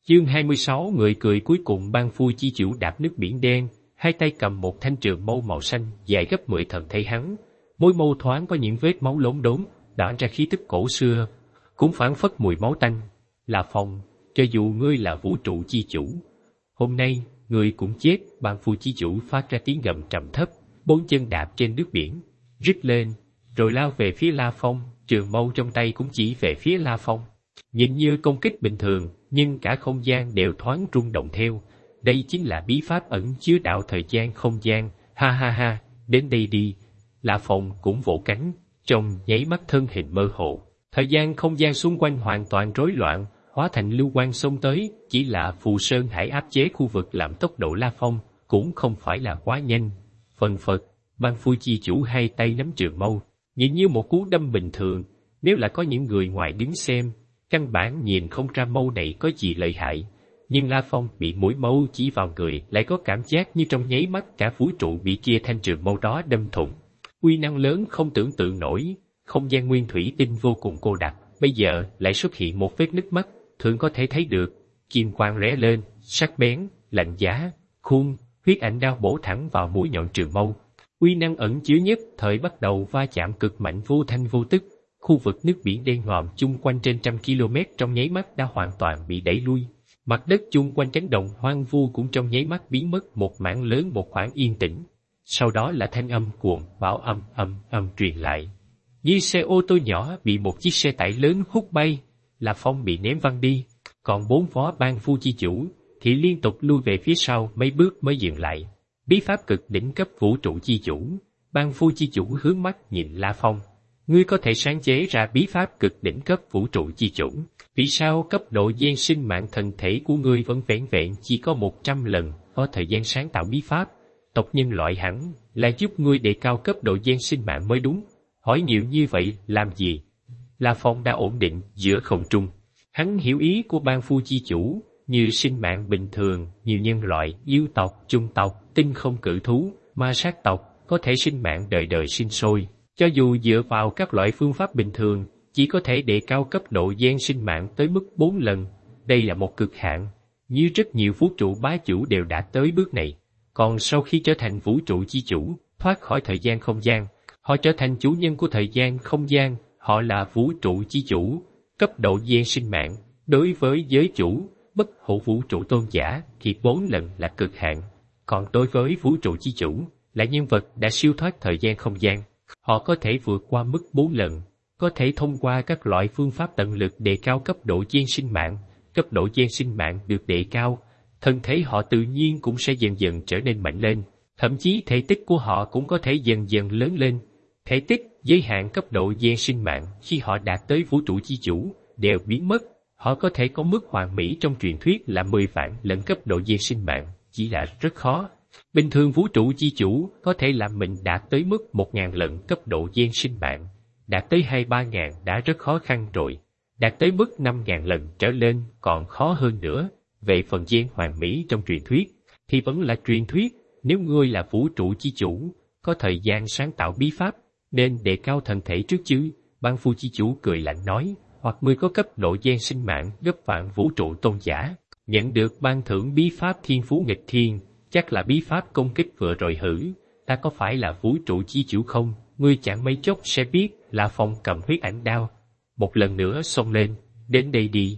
Chương 26. Người cười cuối cùng. Ban Phu chi chủ đạp nước biển đen, hai tay cầm một thanh trường mâu màu xanh dài gấp 10 thần thấy hắn. Môi mâu thoáng có những vết máu lốm đốm, tỏa ra khí tức cổ xưa, cũng phảng phất mùi máu tanh. La Phong, cho dù ngươi là vũ trụ chi chủ, hôm nay ngươi cũng chết. Ban Phu chi chủ phát ra tiếng gầm trầm thấp, bốn chân đạp trên nước biển, rít lên, rồi lao về phía La Phong. Trường mâu trong tay cũng chỉ về phía La Phong. Nhìn như công kích bình thường, nhưng cả không gian đều thoáng rung động theo. Đây chính là bí pháp ẩn chứa đạo thời gian không gian. Ha ha ha, đến đây đi. La Phong cũng vỗ cánh, trong nháy mắt thân hình mơ hồ. Thời gian không gian xung quanh hoàn toàn rối loạn, hóa thành lưu quang xông tới. Chỉ là Phù Sơn Hải áp chế khu vực làm tốc độ La Phong cũng không phải là quá nhanh. Phần phật, Ban Phu chi chủ hai tay nắm trường mâu, nhìn như một cú đâm bình thường. Nếu là có những người ngoài đứng xem, căn bản nhìn không ra mâu này có gì lợi hại. Nhưng La Phong bị mũi mâu chỉ vào người, lại có cảm giác như trong nháy mắt cả vũ trụ bị kia thanh trường mâu đó đâm thủng. Uy năng lớn không tưởng tượng nổi, không gian nguyên thủy tinh vô cùng cô đặc, bây giờ lại xuất hiện một vết nứt mắt, thường có thể thấy được. Kim quang rẽ lên, sắc bén, lạnh giá, khuôn, huyết ảnh đao bổ thẳng vào mũi nhọn trường mâu. Uy năng ẩn chứa nhất thời bắt đầu va chạm cực mạnh vô thanh vô tức. Khu vực nước biển đen ngòm chung quanh trên 100 km trong nháy mắt đã hoàn toàn bị đẩy lui. Mặt đất chung quanh cánh đồng hoang vu cũng trong nháy mắt biến mất một mảng lớn, một khoảng yên tĩnh. Sau đó là thanh âm cuồng bão ầm truyền lại. Như xe ô tô nhỏ bị một chiếc xe tải lớn hút bay, La Phong bị ném văng đi. Còn bốn phó Ban Phu chi chủ thì liên tục lui về phía sau mấy bước mới dừng lại. Bí pháp cực đỉnh cấp vũ trụ chi chủ. Ban Phu chi chủ hướng mắt nhìn La Phong. Ngươi có thể sáng chế ra bí pháp cực đỉnh cấp vũ trụ chi chủ. Vì sao cấp độ gen sinh mạng thần thể của ngươi vẫn vẻn vẹn chỉ có 100 lần có thời gian sáng tạo bí pháp? Tộc nhân loại hẳn là giúp ngươi đề cao cấp độ gen sinh mạng mới đúng. Hỏi nhiều như vậy làm gì? La Phong đã ổn định giữa không trung. Hắn hiểu ý của Ban Phu chi chủ, như sinh mạng bình thường, nhiều nhân loại, yêu tộc, trung tộc, tinh không cự thú, ma sát tộc, có thể sinh mạng đời đời sinh sôi. Cho dù dựa vào các loại phương pháp bình thường, chỉ có thể đề cao cấp độ gen sinh mạng tới mức 4 lần. Đây là một cực hạn, như rất nhiều vũ trụ bá chủ đều đã tới bước này. Còn sau khi trở thành vũ trụ chi chủ, thoát khỏi thời gian không gian, họ trở thành chủ nhân của thời gian không gian, họ là vũ trụ chi chủ. Cấp độ gen sinh mạng, đối với giới chủ, bất hủ vũ trụ tôn giả thì 4 lần là cực hạn. Còn đối với vũ trụ chi chủ, là nhân vật đã siêu thoát thời gian không gian. Họ có thể vượt qua mức 4 lần, có thể thông qua các loại phương pháp tận lực đề cao cấp độ gen sinh mạng. Cấp độ gen sinh mạng được đề cao, thân thể họ tự nhiên cũng sẽ dần dần trở nên mạnh lên, thậm chí thể tích của họ cũng có thể dần dần lớn lên. Thể tích, giới hạn cấp độ gen sinh mạng khi họ đạt tới vũ trụ chi chủ đều biến mất. Họ có thể có mức hoàn mỹ trong truyền thuyết là 10 vạn lần cấp độ gen sinh mạng, chỉ là rất khó. Bình thường vũ trụ chi chủ có thể làm mình đạt tới mức 1.000 lần cấp độ gen sinh mạng, đạt tới 2-3.000 đã rất khó khăn rồi, đạt tới mức 5.000 lần trở lên còn khó hơn nữa. Về phần gen hoàn mỹ trong truyền thuyết thì vẫn là truyền thuyết. Nếu ngươi là vũ trụ chi chủ, có thời gian sáng tạo bí pháp, nên đề cao thân thể trước chứ. Ban Phu chi chủ cười lạnh nói, hoặc ngươi có cấp độ gen sinh mạng gấp vạn vũ trụ tôn giả, nhận được ban thưởng bí pháp thiên phú nghịch thiên. Chắc là bí pháp công kích vừa rồi hử, ta có phải là vũ trụ chi chủ không? Ngươi chẳng mấy chốc sẽ biết. La Phong cầm huyết ảnh đao, một lần nữa xông lên, đến đây đi,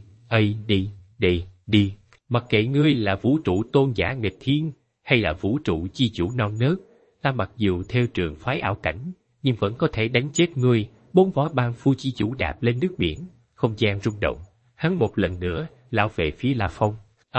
đi. Mặc kệ ngươi là vũ trụ tôn giả nghịch thiên, hay là vũ trụ chi chủ non nớt, ta mặc dù theo trường phái ảo cảnh, nhưng vẫn có thể đánh chết ngươi. Bốn vó Ban Phu chi chủ đạp lên nước biển, không gian rung động, hắn một lần nữa lao về phía La Phong.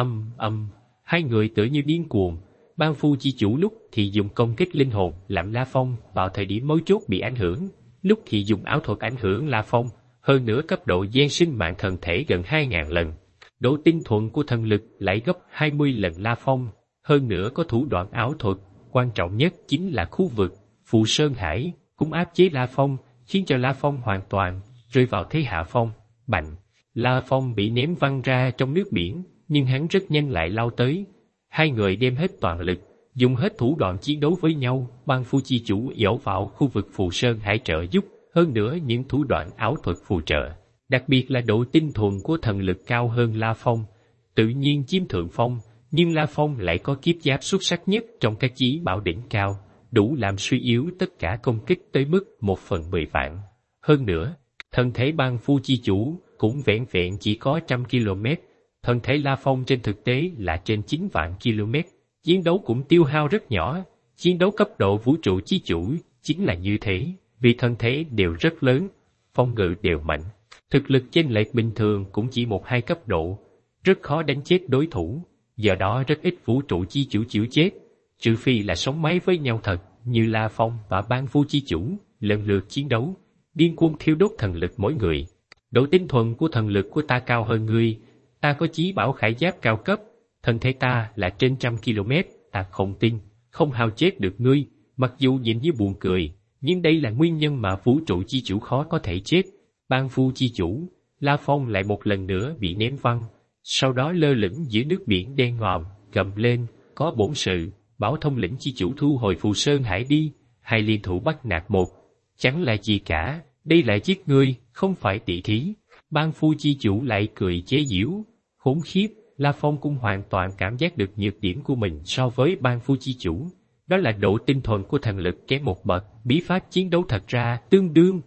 Hai người tựa như điên cuồng. Ban Phu chi chủ lúc thì dùng công kích linh hồn làm La Phong vào thời điểm mấu chốt bị ảnh hưởng, lúc thì dùng ảo thuật ảnh hưởng La Phong. Hơn nữa cấp độ gen sinh mạng thần thể gần 2.000 lần, độ tinh thuần của thần lực lại gấp 20 lần La Phong. Hơn nữa có thủ đoạn ảo thuật, quan trọng nhất chính là khu vực Phù Sơn Hải cũng áp chế La Phong, khiến cho La Phong hoàn toàn rơi vào thế hạ phong. Bành! La Phong bị ném văng ra trong nước biển, nhưng hắn rất nhanh lại lao tới. Hai người đem hết toàn lực, dùng hết thủ đoạn chiến đấu với nhau. Ban Phu chi chủ dẫu vào khu vực Phù Sơn Hải trợ giúp, hơn nữa những thủ đoạn ảo thuật phù trợ, đặc biệt là độ tinh thuần của thần lực cao hơn La Phong. tự nhiên chiếm thượng phong, nhưng La Phong lại có kiếp giáp xuất sắc nhất trong các chí bảo đỉnh cao, đủ làm suy yếu tất cả công kích tới mức 1/10 vạn. Hơn nữa, thân thể Bang Phu chi chủ cũng vẹn vẹn chỉ có 100 km, thân thể La Phong trên thực tế là trên 9 vạn km, chiến đấu cũng tiêu hao rất nhỏ, chiến đấu cấp độ vũ trụ chi chủ chính là như thế, vì thân thể đều rất lớn, phong ngự đều mạnh, thực lực chênh lệch bình thường cũng chỉ 1-2 cấp độ, rất khó đánh chết đối thủ, do đó rất ít vũ trụ chi chủ chịu chết, trừ phi là sống mái với nhau thật, như La Phong và Bang Phu chi chủ, lần lượt chiến đấu, điên cuồng thiêu đốt thần lực mỗi người. Độ tinh thuần của thần lực của ta cao hơn ngươi, ta có chí bảo khải giáp cao cấp, thân thể ta là trên 100 km, ta không tin, không hao chết được ngươi, mặc dù nhìn như buồn cười, nhưng đây là nguyên nhân mà vũ trụ chi chủ khó có thể chết. Bang Phu chi chủ, La Phong lại một lần nữa bị ném văng, sau đó lơ lửng giữa nước biển đen ngòm, gầm lên, có bổn sự, bảo thông lĩnh chi chủ thu hồi Phù Sơn Hải đi, hai liên thủ bắt nạt một. Chẳng là gì cả, đây là giết ngươi, không phải tỷ thí. Bang Phu chi chủ lại cười chế giễu, khốn khiếp, La Phong cũng hoàn toàn cảm giác được nhược điểm của mình so với Bang Phu chi chủ. Đó là độ tinh thuần của thần lực kém một bậc, bí pháp chiến đấu thật ra tương đương,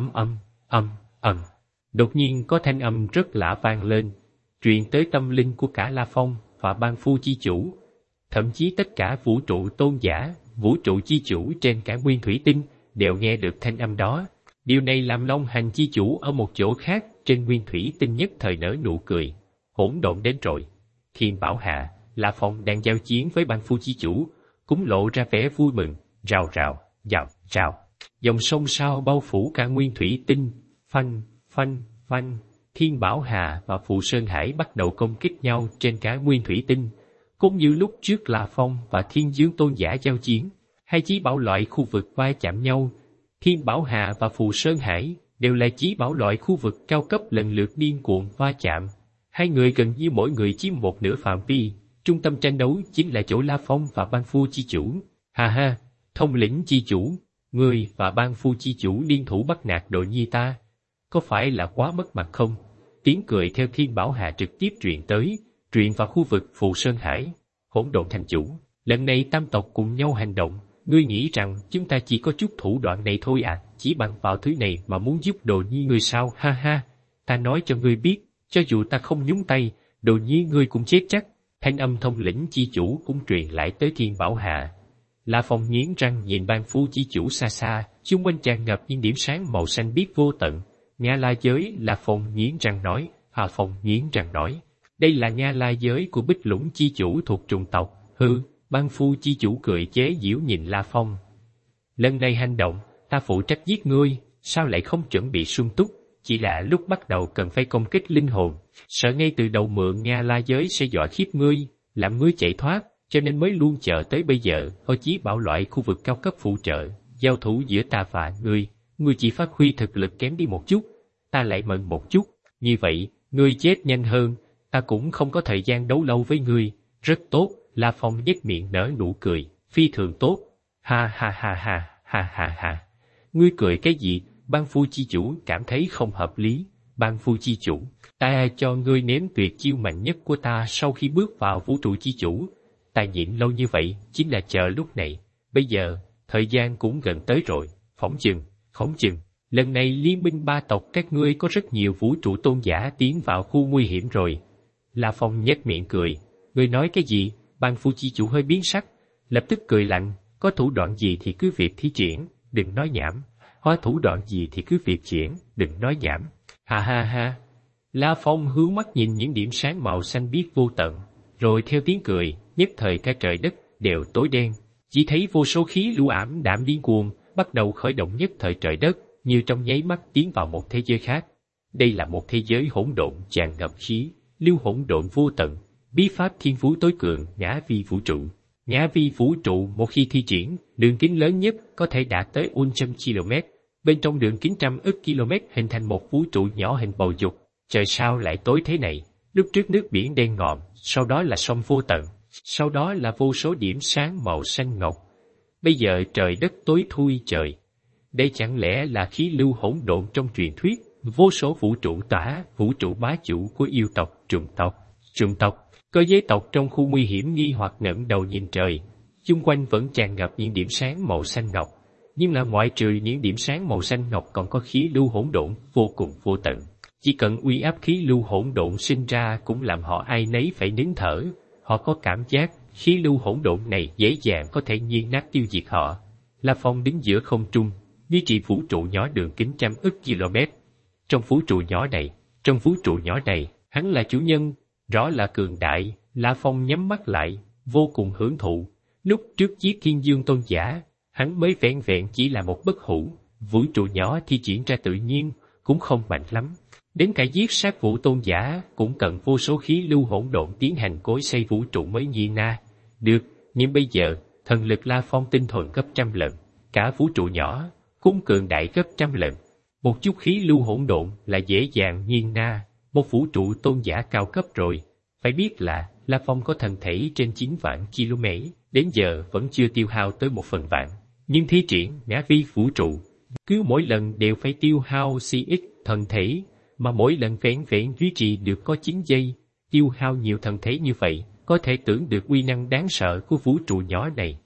ầm. Đột nhiên có thanh âm rất lạ vang lên, truyền tới tâm linh của cả La Phong và Bang Phu chi chủ. Thậm chí tất cả vũ trụ tôn giả, vũ trụ chi chủ trên cả nguyên thủy tinh đều nghe được thanh âm đó. Điều này làm Long Hành chi chủ ở một chỗ khác trên nguyên thủy tinh nhất thời nở nụ cười. Hỗn độn đến rồi. Thiên Bảo hạ, La Phong đang giao chiến với Bang Phu chi chủ, cũng lộ ra vẻ vui mừng, rào rào. Dòng sông sao bao phủ cả nguyên thủy tinh, phanh. Thiên Bảo Hà và Phù Sơn Hải bắt đầu công kích nhau trên cả nguyên thủy tinh. Cũng như lúc trước La Phong và Thiên Dương Tôn giả giao chiến, hai chí bảo loại khu vực va chạm nhau. Thiên Bảo Hà và Phù Sơn Hải đều là chí bảo loại khu vực cao cấp lần lượt điên cuồng va chạm. Hai người gần như mỗi người chiếm một nửa phạm vi, trung tâm tranh đấu chính là chỗ La Phong và Bang Phu chi chủ. Ha, thông lĩnh chi chủ, ngươi và Bang Phu chi chủ liên thủ bắt nạt đội nhi ta, có phải là quá mất mặt không? Tiếng cười theo Thiên Bảo Hà trực tiếp truyền vào khu vực Phù Sơn Hải. Hỗn độn thành chủ, lần này tam tộc cùng nhau hành động, ngươi nghĩ rằng chúng ta chỉ có chút thủ đoạn này thôi à, chỉ bằng vào thứ này mà muốn giúp đồ nhi ngươi sao? Ha, ta nói cho ngươi biết, cho dù ta không nhúng tay, đồ nhi ngươi cũng chết chắc. Thanh âm thông lĩnh chi chủ cũng truyền lại tới Thiên Bảo Hà. La Phong nghiến răng nhìn Bang Phu chi chủ xa xa, xung quanh tràn ngập những điểm sáng màu xanh biếc vô tận. Nga La giới, La Phong nghiến răng nói, Hà Phong nghiến răng nói. Đây là Nga La giới của Bích Lũng chi chủ thuộc trùng tộc. Hừ, Bang Phu chi chủ cười chế giễu nhìn La Phong. Lần này hành động, ta phụ trách giết ngươi, sao lại không chuẩn bị sung túc? Chỉ là lúc bắt đầu cần phải công kích linh hồn, sợ ngay từ đầu mượn Nga La giới sẽ dọa khiếp ngươi, làm ngươi chạy thoát, cho nên mới luôn chờ tới bây giờ, có chí bảo loại khu vực cao cấp phụ trợ, giao thủ giữa ta và ngươi chỉ phát huy thực lực kém đi một chút, ta lại mận một chút, như vậy, ngươi chết nhanh hơn, ta cũng không có thời gian đấu lâu với ngươi, rất tốt. La Phong nhếch miệng nở nụ cười, phi thường tốt. Ha. Ngươi cười cái gì? Bang Phu chi chủ cảm thấy không hợp lý. Bang Phu chi chủ, ta cho ngươi nếm tuyệt chiêu mạnh nhất của ta sau khi bước vào vũ trụ chi chủ. Ta nhịn lâu như vậy chính là chờ lúc này. Bây giờ, thời gian cũng gần tới rồi. Phỏng chừng. Lần này liên minh ba tộc các ngươi có rất nhiều vũ trụ tôn giả tiến vào khu nguy hiểm rồi. La Phong nhếch miệng cười. Ngươi nói cái gì? Bang Phu chi chủ hơi biến sắc, lập tức cười lạnh, có thủ đoạn gì thì cứ việc thi triển, đừng nói nhảm. Có thủ đoạn gì thì cứ việc triển, đừng nói nhảm. Ha. La Phong hướng mắt nhìn những điểm sáng màu xanh biếc vô tận, rồi theo tiếng cười, nhất thời cả trời đất đều tối đen, chỉ thấy vô số khí lưu ảm đạm điên cuồng bắt đầu khởi động, nhất thời trời đất như trong nháy mắt tiến vào một thế giới khác. Đây là một thế giới hỗn độn tràn ngập khí lưu hỗn độn vô tận. Bí pháp thiên phú tối cường Ngã Vi vũ trụ. Ngã Vi vũ trụ một khi thi triển, đường kính lớn nhất có thể đạt tới 100 km. Bên trong đường kính 100 ức km hình thành một vũ trụ nhỏ hình bầu dục. Trời sao lại tối thế này? Lúc trước nước biển đen ngòm, sau đó là sông vô tận, sau đó là vô số điểm sáng màu xanh ngọc. Bây giờ trời đất tối thui trời. Đây chẳng lẽ là khí lưu hỗn độn trong truyền thuyết? Vô số vũ trụ tỏa, vũ trụ bá chủ của yêu tộc, trùng tộc. Có giới tộc trong khu nguy hiểm nghi hoặc ngẩng đầu nhìn trời, chung quanh vẫn tràn ngập những điểm sáng màu xanh ngọc, nhưng là ngoại trừ những điểm sáng màu xanh ngọc còn có khí lưu hỗn độn vô cùng vô tận. Chỉ cần uy áp khí lưu hỗn độn sinh ra cũng làm họ ai nấy phải nín thở. Họ có cảm giác khí lưu hỗn độn này dễ dàng có thể nghiền nát tiêu diệt họ. La Phong đứng giữa không trung, duy trì vũ trụ nhỏ đường kính trăm ức km. Trong vũ trụ nhỏ này, hắn là chủ nhân, rõ là cường đại. La Phong nhắm mắt lại, vô cùng hưởng thụ. Lúc trước giết Thiên Dương Tôn giả, hắn mới vẹn vẹn chỉ là một bất hủ. Vũ trụ nhỏ thi triển ra tự nhiên, cũng không mạnh lắm. Đến cả giết sát Vũ Tôn giả cũng cần vô số khí lưu hỗn độn tiến hành cối xây vũ trụ mới nghiền na. Được, nhưng bây giờ, thần lực La Phong tinh thuần gấp 100 lần, cả vũ trụ nhỏ cũng cường đại gấp 100 lần. Một chút khí lưu hỗn độn là dễ dàng nghiền na một vũ trụ tôn giả cao cấp rồi. Phải biết là La Phong có thần thể trên 9 vạn km, đến giờ vẫn chưa tiêu hao tới 1/1000. Nhưng thi triển ngã vi vũ trụ, cứ mỗi lần đều phải tiêu hao CX thần thể, mà mỗi lần vẹn vẹn duy trì được có 9 giây, tiêu hao nhiều thần thể như vậy, có thể tưởng được uy năng đáng sợ của vũ trụ nhỏ này.